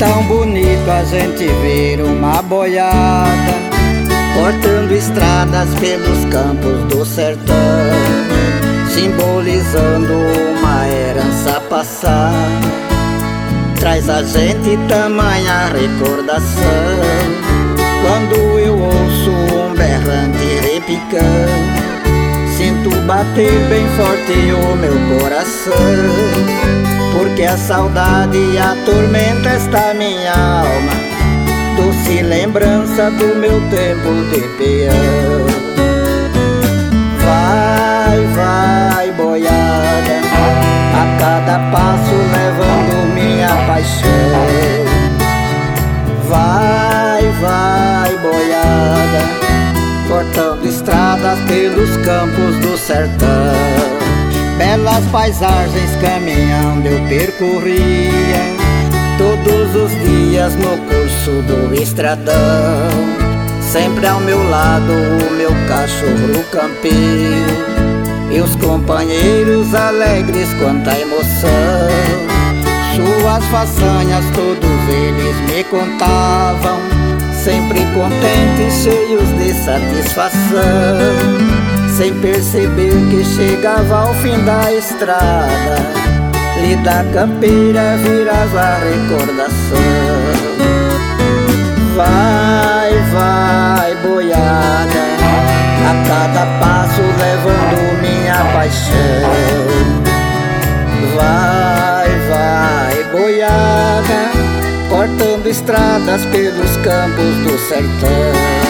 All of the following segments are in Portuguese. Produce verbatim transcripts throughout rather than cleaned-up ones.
tão bonito a gente ver uma boiada cortando estradas pelos campos do sertão, simbolizando uma herança passada. Traz a gente tamanha recordação quando eu ouço um berrante repicando. Sinto bater bem forte o meu coração, porque a saudade atormenta esta minha alma, doce lembrança do meu tempo de peão. Vai, vai, boiada, a cada passo levando minha paixão. Vai, vai, boiada, cortando estradas pelos campos do sertão. Belas paisagens caminhando eu percorria todos os dias no curso do estradão. Sempre ao meu lado o meu cachorro campeiro e os companheiros alegres quanta emoção. Suas façanhas todos eles me contavam, sempre contentes, cheios de satisfação, sem perceber que chegava ao fim da estrada, lida campeira virava recordação. Vai, vai, boiada, a cada passo levando minha paixão. Vai, vai, boiada, cortando estradas pelos campos do sertão.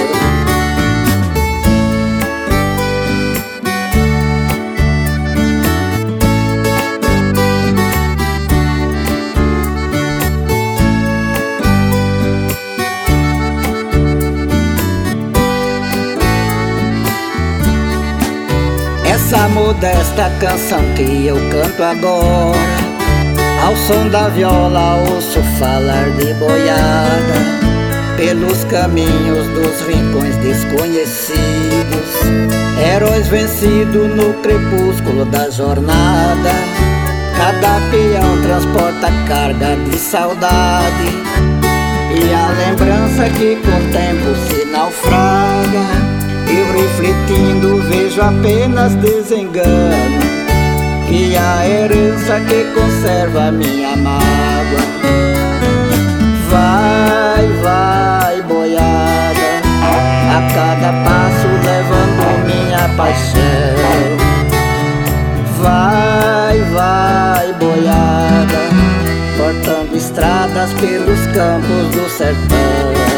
Essa modesta canção que eu canto agora, ao som da viola ouço falar de boiada, pelos caminhos dos rincões desconhecidos, heróis vencidos no crepúsculo da jornada. Cada peão transporta carga de saudade e a lembrança que com o tempo se naufraga. Eu refletindo vejo apenas desengano e a herança que conserva minha mágoa. Vai, vai, boiada, a cada passo levando minha paixão. Vai, vai, boiada, cortando estradas pelos campos do sertão.